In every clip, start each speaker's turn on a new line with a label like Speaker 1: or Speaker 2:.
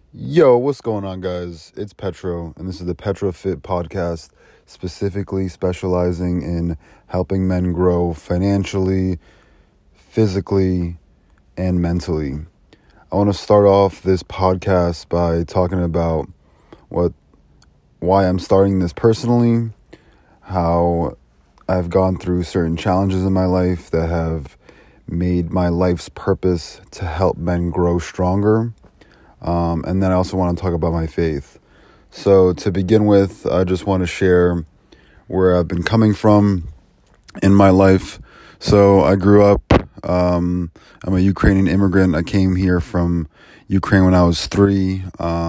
Speaker 1: Yo, what's going on, guys? It's Petro, and this is the Petro Fit podcast, specifically specializing in helping men grow financially, physically, and mentally. I want to start off this podcast by talking about why I'm starting this personally, how I've gone through certain challenges in my life that have made my life's purpose to help men grow stronger. And then I also want to talk about my faith. So to begin with, I just want to share where I've been coming from in my life. So I grew up, I'm a Ukrainian immigrant. I came here from Ukraine when I was 3.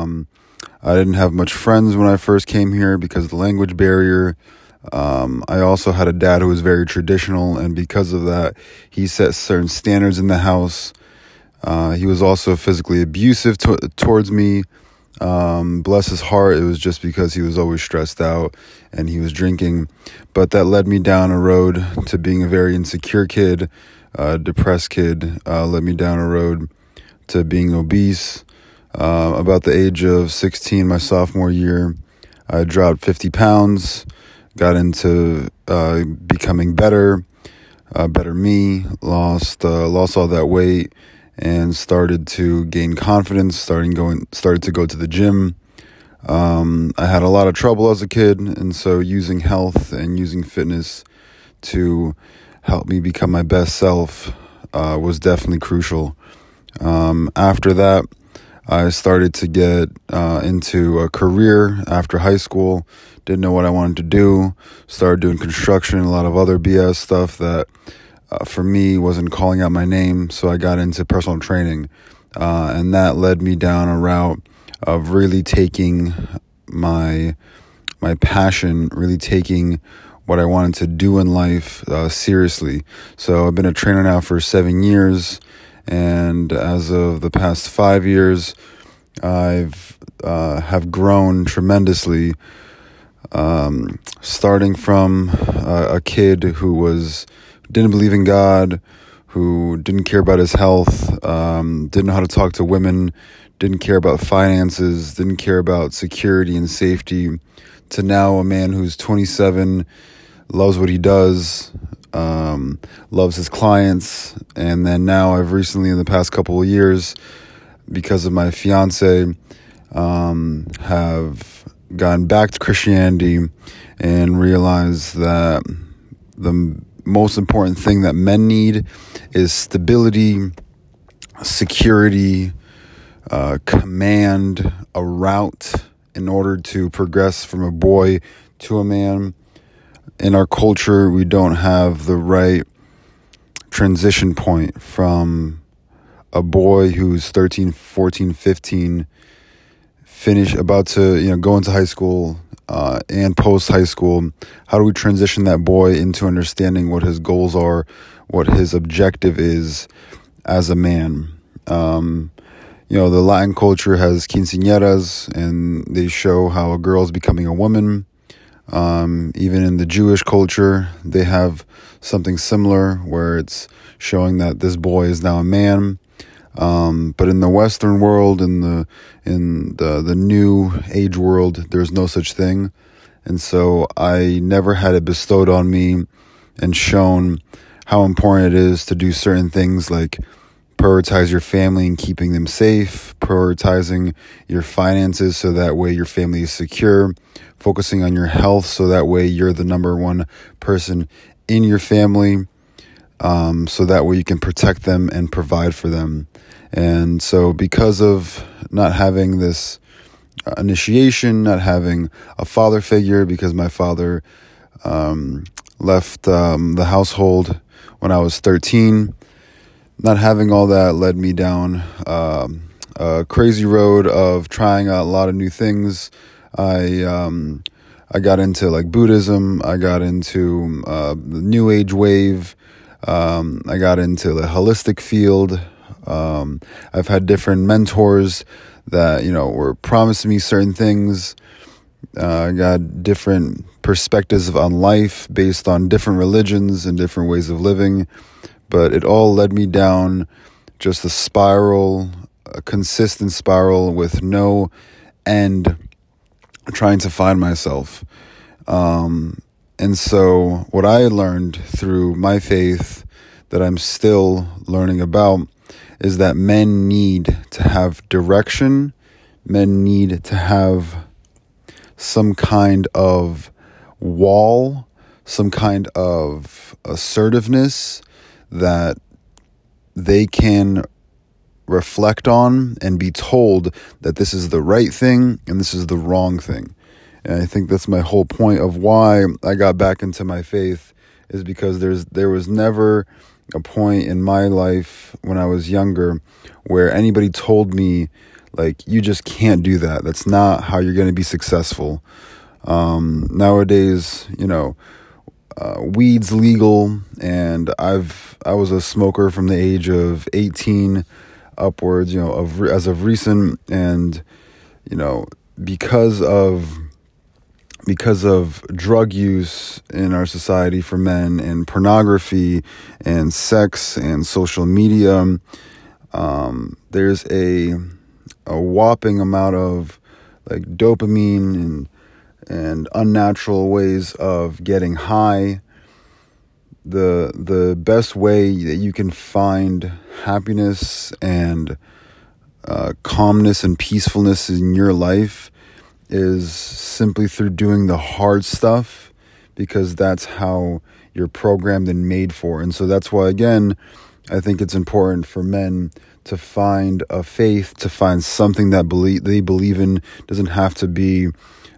Speaker 1: I didn't have much friends when I first came here because of the language barrier. I also had a dad who was very traditional, and because of that, he set certain standards in the house. He was also physically abusive towards me. Bless his heart, it was just because he was always stressed out and he was drinking. But that led me down a road to being a very insecure kid, depressed kid. Led me down a road to being obese. About the age of 16, my sophomore year, I dropped 50 pounds, got into becoming better me, lost all that weight, and started to gain confidence, started to go to the gym. I had a lot of trouble as a kid, and so using health and using fitness to help me become my best self was definitely crucial. After that, I started to get into a career after high school. Didn't know what I wanted to do. Started doing construction, a lot of other BS stuff that for me wasn't calling out my name. So I got into personal training, and that led me down a route of really taking my passion, really taking what I wanted to do in life seriously. So I've been a trainer now for 7 years, and as of the past 5 years, I've have grown tremendously. Starting from a kid who didn't believe in God, who didn't care about his health, didn't know how to talk to women, didn't care about finances, didn't care about security and safety, to now a man who's 27, loves what he does, loves his clients. And then now I've recently, in the past couple of years, because of my fiance, have gone back to Christianity and realized that the most important thing that men need is stability, security, command, a route in order to progress from a boy to a man. In our culture, we don't have the right transition point from a boy who's 13, 14, 15, about to go into high school, and post high school. How do we transition that boy into understanding what his goals are, what his objective is as a man? The Latin culture has quinceañeras, and they show how a girl's becoming a woman. Even in the Jewish culture, they have something similar where it's showing that this boy is now a man. But in the Western world, in the new age world, there's no such thing. And so I never had it bestowed on me and shown how important it is to do certain things like prioritize your family and keeping them safe, prioritizing your finances so that way your family is secure, focusing on your health so that way you're the number one person in your family, so that way you can protect them and provide for them. And so because of not having this initiation, not having a father figure, because my father left the household when I was 13, not having all that led me down a crazy road of trying a lot of new things. I got into like Buddhism. I got into the New Age wave. I got into the holistic field. I've had different mentors that, were promising me certain things. I got different perspectives on life based on different religions and different ways of living. But it all led me down just a spiral a consistent spiral with no end, trying to find myself. And so what I learned through my faith that I'm still learning about is that men need to have direction. Men need to have some kind of wall, some kind of assertiveness that they can reflect on and be told that this is the right thing and this is the wrong thing. And I think that's my whole point of why I got back into my faith, is because there was never a point in my life when I was younger where anybody told me, like, you just can't do that. That's not how you're going to be successful. Nowadays, weed's legal, and I was a smoker from the age of 18 upwards, as of recent, and because of drug use in our society for men, and pornography and sex and social media, there's a whopping amount of like dopamine and unnatural ways of getting high. The best way that you can find happiness and calmness and peacefulness in your life is simply through doing the hard stuff, because that's how you're programmed and made for. And so that's why, again, I think it's important for men to find a faith, to find something that they believe in. Doesn't have to be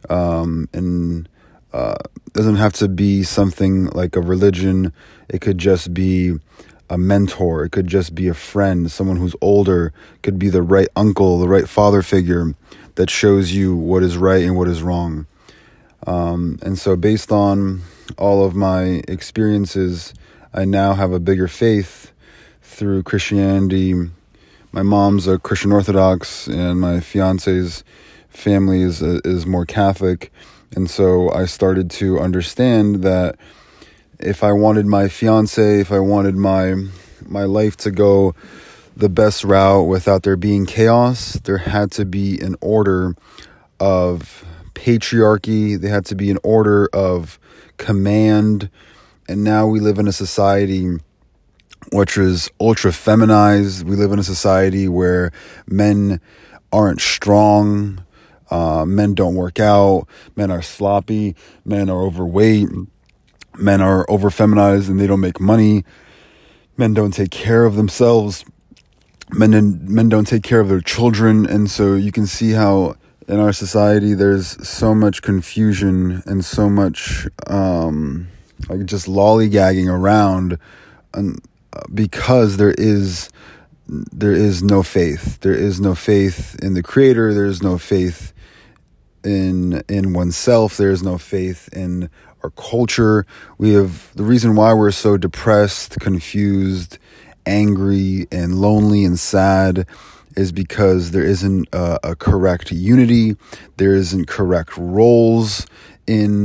Speaker 1: doesn't have to be something like a religion. It could just be a mentor. It could just be a friend, someone who's older. It could be the right uncle, the right father figure that shows you what is right and what is wrong. And so based on all of my experiences, I now have a bigger faith through Christianity. My mom's a Christian Orthodox, and my fiance's family is more Catholic. And so I started to understand that if I wanted my fiance, if I wanted my life to go the best route without there being chaos, there had to be an order of patriarchy. There had to be an order of command. And now we live in a society which is ultra feminized. We live in a society where men aren't strong. Men don't work out. Men are sloppy. Men are overweight. Men are over feminized and they don't make money. Men don't take care of themselves. Men don't take care of their children. And so you can see how in our society there's so much confusion and so much like just lollygagging around, because there is no faith. There is no faith in the Creator. There is no faith in oneself. There is no faith in our culture. We have the reason why we're so depressed, confused, angry, and lonely and sad is because there isn't a correct unity. There isn't correct roles in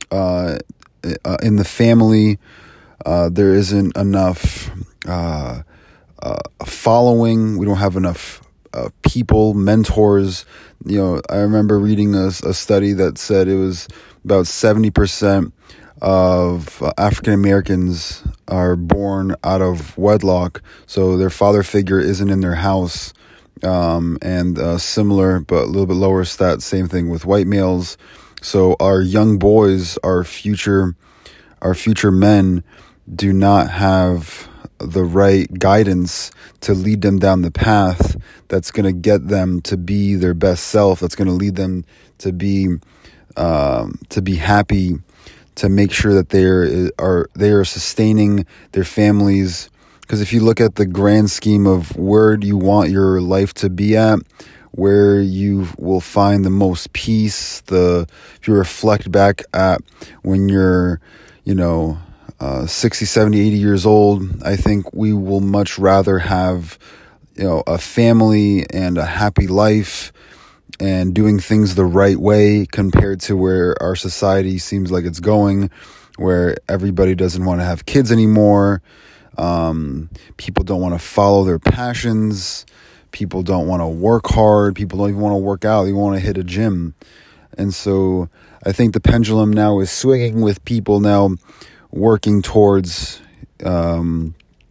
Speaker 1: the family. There isn't enough following. We don't have enough people, mentors. I remember reading a study that said it was about 70% of African Americans are born out of wedlock, so their father figure isn't in their house. And similar but a little bit lower stat, same thing with white males. So our young boys, our future men, do not have the right guidance to lead them down the path that's going to get them to be their best self, that's going to lead them to be happy, to make sure that they are sustaining their families. Because if you look at the grand scheme of where do you want your life to be at, where you will find the most peace, if you reflect back at when you're 60, 70, 80 years old, I think we will much rather have, a family and a happy life and doing things the right way, compared to where our society seems like it's going, where everybody doesn't want to have kids anymore. People don't want to follow their passions. People don't want to work hard. People don't even want to work out. They want to hit a gym. And so I think the pendulum now is swinging with people now working towards trying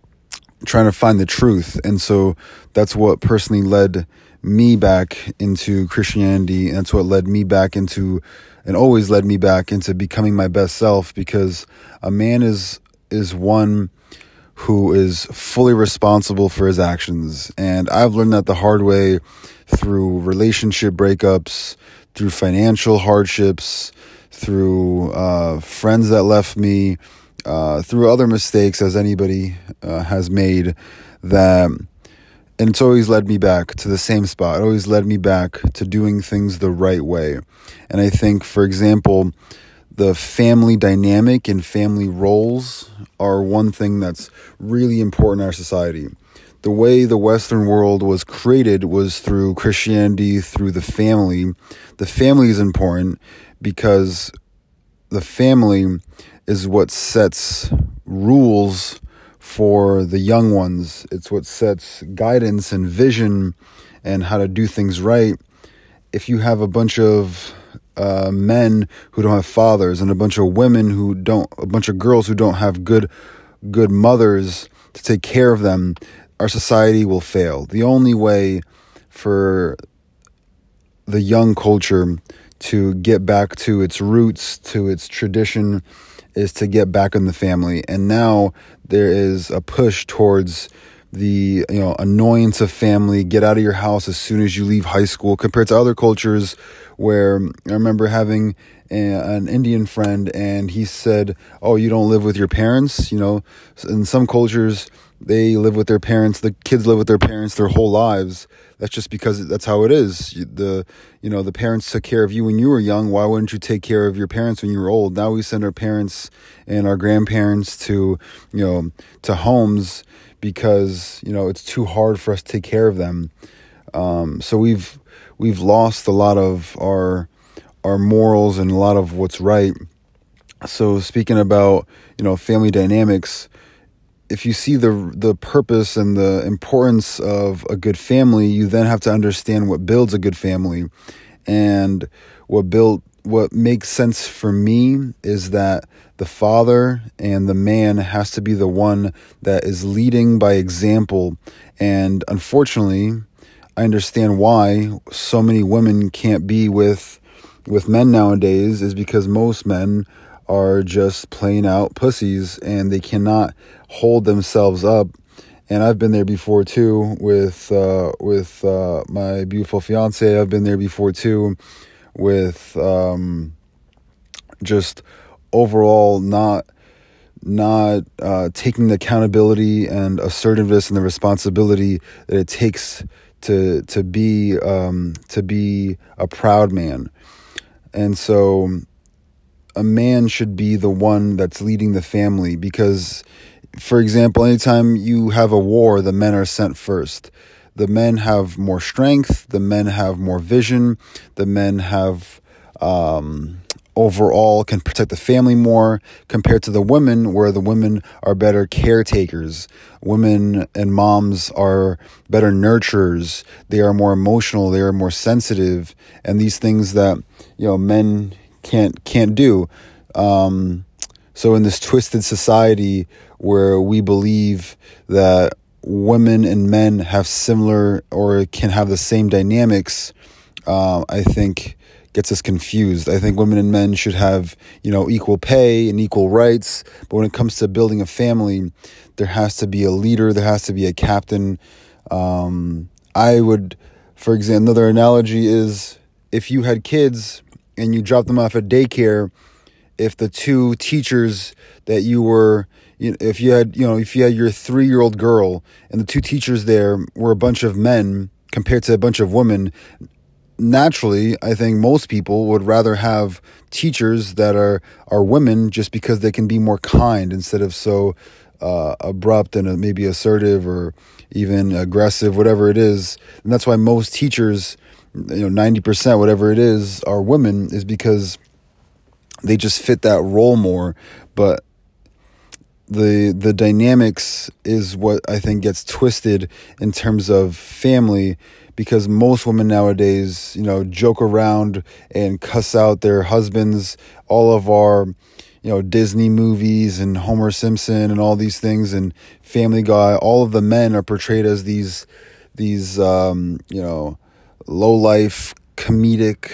Speaker 1: to find the truth. And so that's what personally led me back into Christianity. And that's what led me back into, and always led me back into becoming my best self, because a man is one who is fully responsible for his actions. And I've learned that the hard way through relationship breakups, through financial hardships, through friends that left me, through other mistakes as anybody has made, that, and it's always led me back to the same spot. It always led me back to doing things the right way. And I think, for example, the family dynamic and family roles are one thing that's really important in our society. The way the Western world was created was through Christianity, through the family. The family is important because the family is what sets rules for the young ones. It's what sets guidance and vision and how to do things right. If you have a bunch of men who don't have fathers, and a bunch of girls who don't have good mothers to take care of them, our society will fail. The only way for the young culture to get back to its roots, to its tradition, is to get back in the family. And now there is a push towards the annoyance of family. Get out of your house as soon as you leave high school, compared to other cultures where I remember having an Indian friend, and he said, "Oh, you don't live with your parents?" In some cultures, they live with their parents. The kids live with their parents their whole lives. That's just because that's how it is. The parents took care of you when you were young. Why wouldn't you take care of your parents when you were old? Now we send our parents and our grandparents to homes because it's too hard for us to take care of them. So we've lost a lot of our morals and a lot of what's right. So speaking about family dynamics, if you see the purpose and the importance of a good family, you then have to understand what builds a good family. And what makes sense for me is that the father and the man has to be the one that is leading by example. And unfortunately, I understand why so many women can't be with men nowadays, is because most men are just plain out pussies and they cannot hold themselves up. And I've been there before too with my beautiful fiance. I've been there before too with just overall not taking the accountability and assertiveness and the responsibility that it takes to be a proud man. And so a man should be the one that's leading the family, because, for example, anytime you have a war, the men are sent first. The men have more strength. The men have more vision. The men have overall can protect the family more, compared to the women, where the women are better caretakers. Women and moms are better nurturers. They are more emotional. They are more sensitive, and these things that men can't do. So in this twisted society where we believe that women and men have similar or can have the same dynamics, I think gets us confused. I think women and men should have, equal pay and equal rights. But when it comes to building a family, there has to be a leader. There has to be a captain. I would, for example, another analogy is if you had kids and you dropped them off at daycare, if the two teachers that you were, if you had your 3-year-old girl and the two teachers there were a bunch of men compared to a bunch of women, naturally, I think most people would rather have teachers that are women, just because they can be more kind instead of so abrupt and maybe assertive or even aggressive, whatever it is. And that's why most teachers, 90%, whatever it is, are women, is because they just fit that role more. But the dynamics is what I think gets twisted in terms of family, because most women nowadays, joke around and cuss out their husbands. All of our, Disney movies and Homer Simpson and all these things and Family Guy, all of the men are portrayed as these low life comedic,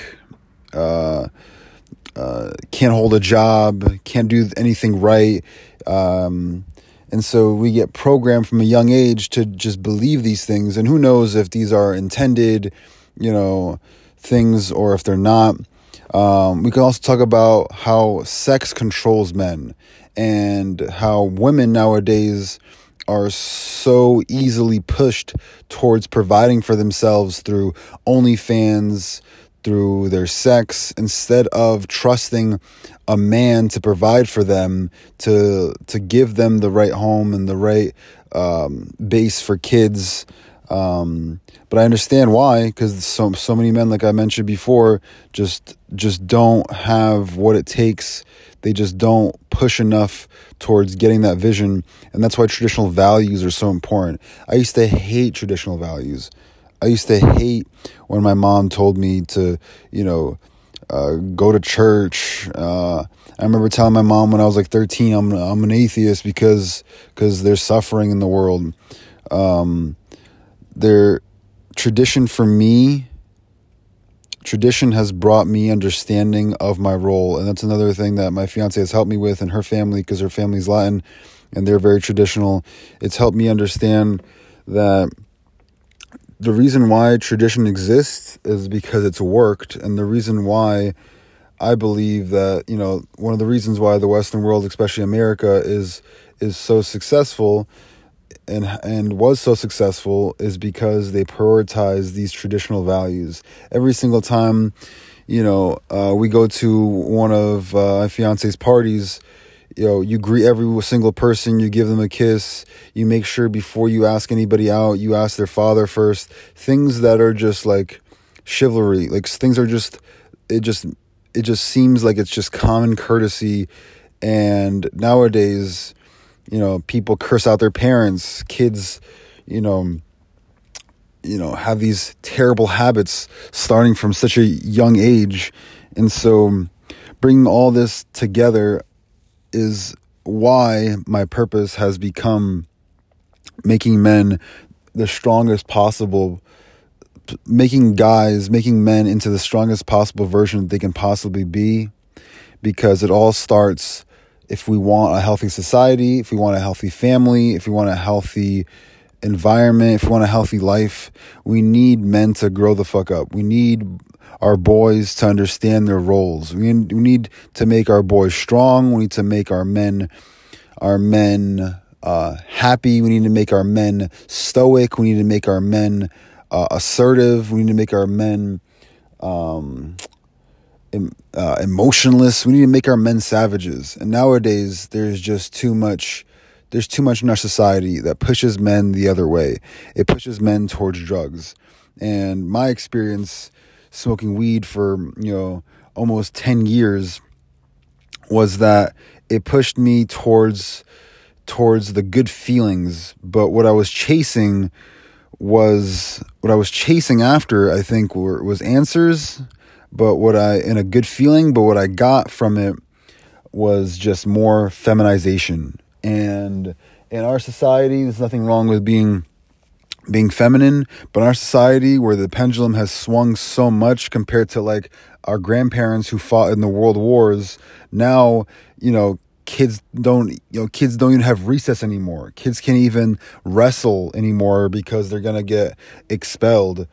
Speaker 1: can't hold a job, can't do anything right. And so we get programmed from a young age to just believe these things. And who knows if these are intended, things, or if they're not. We can also talk about how sex controls men and how women nowadays are so easily pushed towards providing for themselves through OnlyFans, through their sex, instead of trusting a man to provide for them, to give them the right home and the right base for kids. But I understand why, because so many men, like I mentioned before, just don't have what it takes. They just don't push enough towards getting that vision. And that's why traditional values are so important. I used to hate traditional values. I used to hate when my mom told me to, go to church. I remember telling my mom when I was like 13, I'm an atheist because there's suffering in the world. Tradition has brought me understanding of my role. And that's another thing that my fiance has helped me with, and her family, because her family's Latin and they're very traditional. It's helped me understand that the reason why tradition exists is because it's worked. And the reason why I believe that, one of the reasons why the Western world, especially America, is so successful and was so successful is because they prioritize these traditional values. Every single time, we go to one of my fiance's parties, you greet every single person, you give them a kiss, you make sure before you ask anybody out, you ask their father first. Things that are just like chivalry, like things are just, it just seems like it's just common courtesy. And nowadays, people curse out their parents, kids, have these terrible habits starting from such a young age. And so bringing all this together is why my purpose has become making men the strongest possible, making men into the strongest possible version that they can possibly be, because it all starts, if we want a healthy society, if we want a healthy family, if we want a healthy environment, if we want a healthy life, we need men to grow the fuck up. We need our boys to understand their roles. We need to make our boys strong. We need to make our men happy. We need to make our men stoic. We need to make our men assertive. We need to make our men emotionless. We need to make our men savages. And nowadays, there's too much in our society that pushes men the other way. It pushes men towards drugs. And my experience smoking weed for, almost 10 years was that it pushed me towards the good feelings. But what I was chasing after, I think, was answers. But in a good feeling, but what I got from it was just more feminization. And in our society, there's nothing wrong with being feminine, but in our society where the pendulum has swung so much compared to like our grandparents who fought in the world wars, now, kids don't even have recess anymore. Kids can't even wrestle anymore because they're going to get expelled.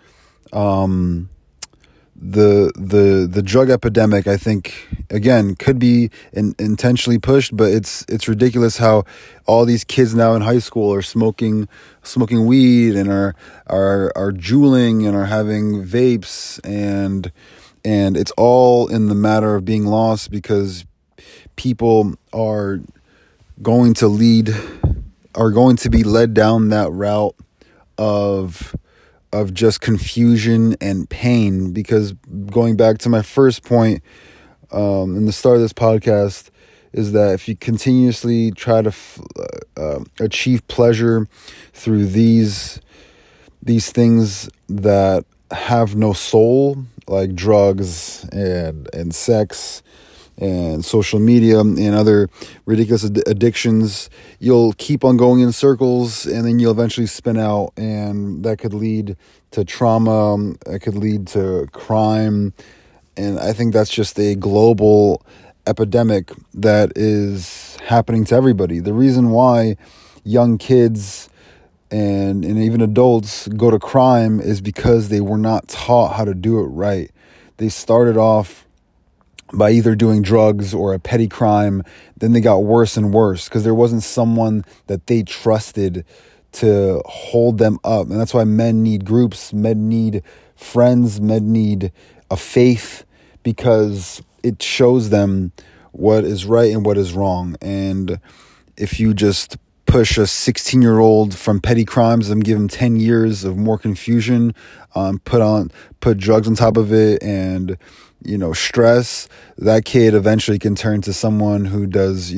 Speaker 1: The drug epidemic, I think, again, could be intentionally pushed, but it's ridiculous how all these kids now in high school are smoking weed and are juuling and are having vapes, and it's all in the matter of being lost because people are going to be led down that route of just confusion and pain. Because going back to my first point in the start of this podcast is that if you continuously try to achieve pleasure through these things that have no soul, like drugs and sex and social media and other ridiculous addictions, you'll keep on going in circles, and then you'll eventually spin out, and that could lead to trauma, it could lead to crime. And I think that's just a global epidemic that is happening to everybody. The reason why young kids and even adults go to crime is because they were not taught how to do it right. They started off by either doing drugs or a petty crime. Then they got worse and worse because there wasn't someone that they trusted to hold them up. And that's why men need groups, men need friends, men need a faith, because it shows them what is right and what is wrong. And if you just push a 16-year-old from petty crimes and give him 10 years of more confusion, put drugs on top of it, and stress, that kid eventually can turn to someone who does,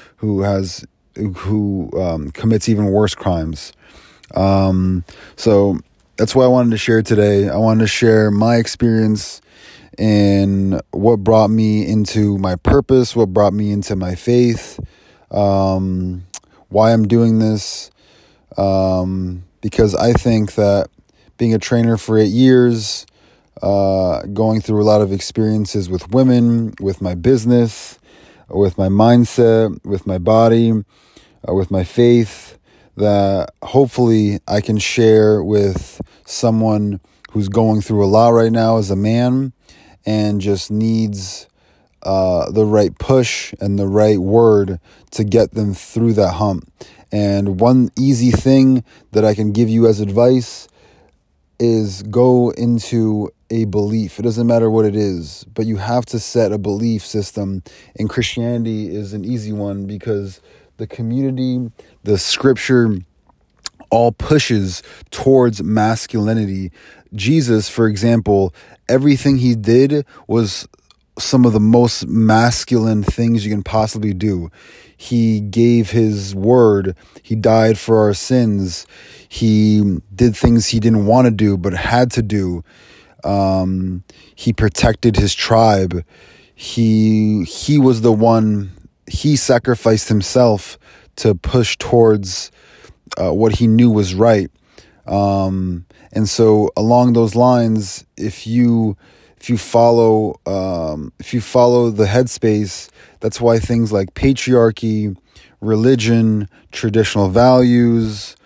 Speaker 1: who commits even worse crimes. So that's why I wanted to share today. I wanted to share my experience and what brought me into my purpose, what brought me into my faith, why I'm doing this, because I think that being a trainer for 8 years, going through a lot of experiences with women, with my business, with my mindset, with my body, with my faith, that hopefully I can share with someone who's going through a lot right now as a man and just needs the right push and the right word to get them through that hump. And one easy thing that I can give you as advice is go into a belief. It doesn't matter what it is, but you have to set a belief system. And Christianity is an easy one because the community, the scripture, all pushes towards masculinity. Jesus, for example, everything he did was some of the most masculine things you can possibly do. He gave his word. He died for our sins. He did things he didn't want to do but had to do. He protected his tribe. He was the one, he sacrificed himself to push towards what he knew was right. And so along those lines, if you follow the headspace, that's why things like patriarchy, religion, traditional values,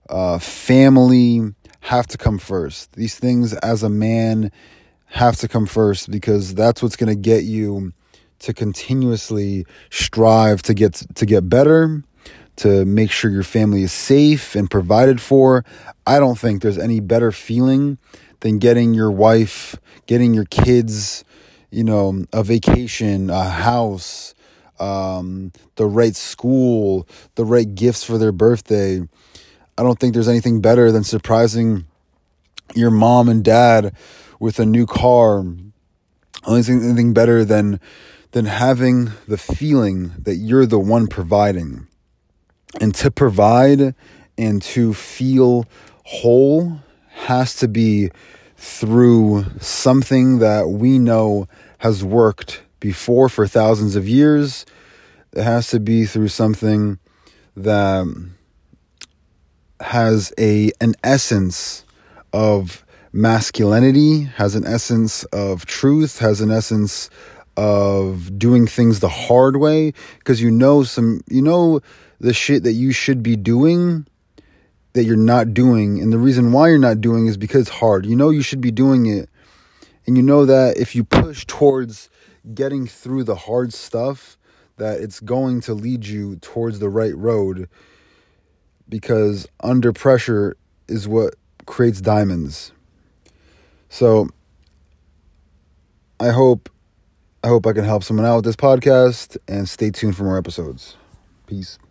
Speaker 1: family have to come first. These things as a man have to come first, because that's what's going to get you to continuously strive to get better, to make sure your family is safe and provided for. I don't think there's any better feeling than getting your wife, getting your kids, a vacation, a house, the right school, the right gifts for their birthday. I don't think there's anything better than surprising your mom and dad with a new car. I don't think anything better than having the feeling that you're the one providing. And to provide and to feel whole has to be through something that we know has worked before for thousands of years. It has to be through something that has an essence of masculinity, has an essence of truth, has an essence of doing things the hard way, because the shit that you should be doing that you're not doing, and the reason why you're not doing is because it's hard. You should be doing it, and that if you push towards getting through the hard stuff, that it's going to lead you towards the right road, because under pressure is what creates diamonds. So I hope I can help someone out with this podcast, and stay tuned for more episodes. Peace.